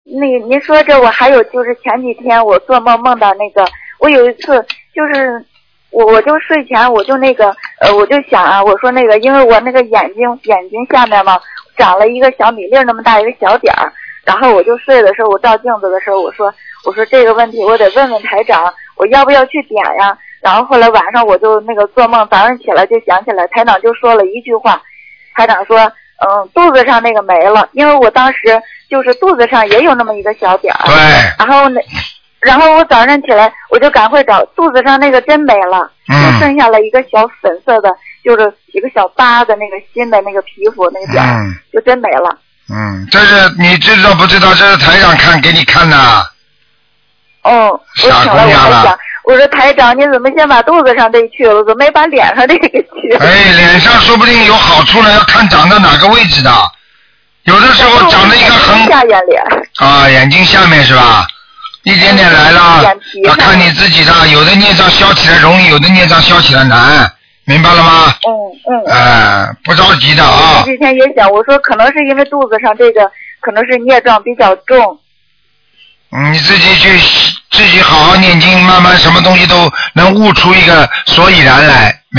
您说这，我还有就是前几天我做梦梦到那个，我有一次就是我就睡前我就我就想啊，我说因为我那个眼睛下面嘛长了一个小米粒那么大一个小点儿，然后我就睡的时候我照镜子的时候我说这个问题我得问问台长，我要不要去点呀？然后后来晚上我就做梦，早上起来就想起来，台长就说了一句话，台长说肚子上那个没了，因为我当时就是肚子上也有那么一个小点儿，对，然后我早上起来我就赶快找，肚子上那个真没了，就剩下了一个小粉色的，就是一个小疤的那个新的那个皮肤那个点儿，就真没了。 这是你知道不知道？这是台长给你看的。 我醒了，我还想，我说台长，你怎么先把肚子上这去了，怎么没把脸上这个给去了？ 脸上说不定有好处了，要看长在哪个位置的。有的时候长了一个下眼脸。 眼睛下面是吧？一点点来了，要看你自己的，有的孽障消起来容易，有的孽障消起来难，明白了吗？不着急的啊。 我之前也想，我说可能是因为肚子上这个可能是孽障比较重。 你自己好好念经，慢慢什么东西都能悟出一个所以然来。